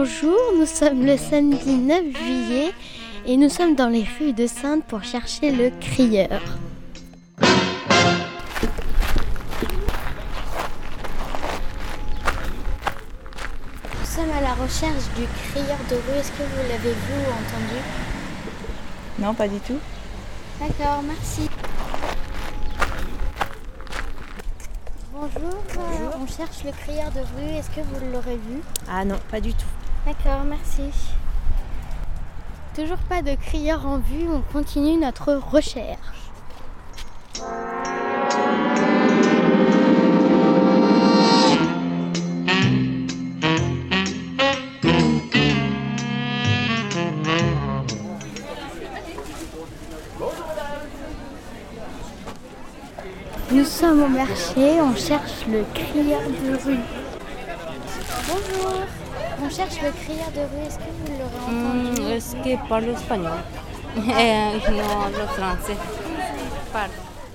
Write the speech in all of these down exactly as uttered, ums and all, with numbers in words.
Bonjour, nous sommes le samedi neuf juillet et nous sommes dans les rues de Saintes pour chercher le crieur. Nous sommes à la recherche du crieur de rue. Est-ce que vous l'avez vu ou entendu? Non, pas du tout. D'accord, merci. Bonjour, Bonjour. Euh, on cherche le crieur de rue. Est-ce que vous l'aurez vu? Ah non, pas du tout. D'accord, merci. Toujours pas de crieur en vue, on continue notre recherche. Nous sommes au marché, on cherche le crieur de rue. Bonjour, on cherche le crieur de rue, est-ce que vous l'aurez entendu? Mm, es que parlo español, eh, no hablo francés. Parlo.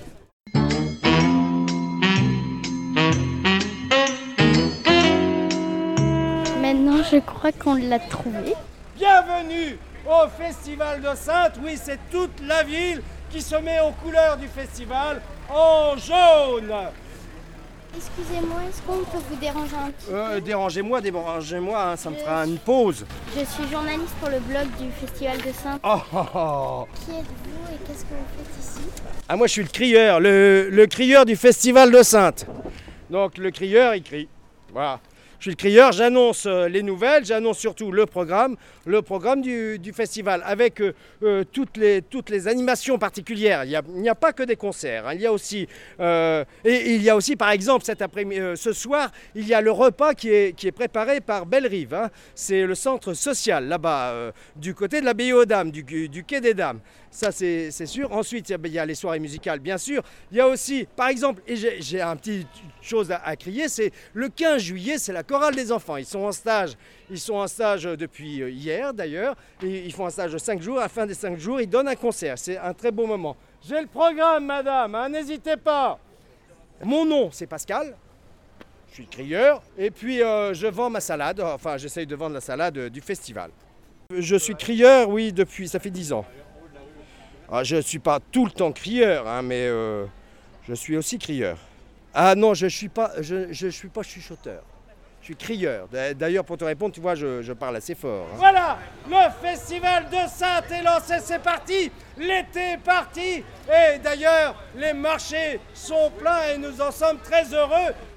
Maintenant, je crois qu'on l'a trouvé. Bienvenue au Festival de Saintes. Oui, c'est toute la ville qui se met aux couleurs du festival en jaune. Excusez-moi, est-ce qu'on peut vous déranger un petit Euh, peu? dérangez-moi, dérangez-moi, hein, ça me Je- fera une pause. Je suis journaliste pour le blog du Festival de Saintes. Oh, oh, oh. Qui êtes-vous et qu'est-ce que vous faites ici? Ah, moi je suis le crieur, le, le crieur du Festival de Saintes. Donc le crieur, il crie. Voilà. Je suis le crieur, j'annonce euh, les nouvelles, j'annonce surtout le programme, le programme du, du festival avec euh, euh, toutes, les, toutes les animations particulières. Il n'y a, il n'y a pas que des concerts, hein. Il y a aussi, euh, et il y a aussi par exemple cet après-midi, euh, ce soir, il y a le repas qui est, qui est préparé par Belle-Rive, hein. C'est le centre social là-bas, euh, du côté de l'abbaye aux Dames, du, du quai des Dames. Ça c'est c'est sûr. Ensuite, il y a les soirées musicales, bien sûr. Il y a aussi, par exemple, et j'ai, j'ai un petit chose à, à crier, c'est le quinze juillet, c'est la chorale des enfants. Ils sont en stage, ils sont en stage depuis hier d'ailleurs. Et ils font un stage de cinq jours. À la fin des cinq jours, ils donnent un concert. C'est un très beau moment. J'ai le programme, madame, hein, n'hésitez pas. Mon nom, c'est Pascal. Je suis crieur. Et puis, euh, je vends ma salade. Enfin, j'essaye de vendre la salade euh, du festival. Je suis crieur, oui, depuis, ça fait dix ans. Ah, je ne suis pas tout le temps crieur, hein, mais euh, je suis aussi crieur. Ah non, je ne suis pas, je, je suis pas chuchoteur. Je suis crieur. D'ailleurs, pour te répondre, tu vois, je, je parle assez fort, hein. Voilà, le festival de Saintes est lancé, c'est parti. L'été est parti. Et d'ailleurs, les marchés sont pleins et nous en sommes très heureux.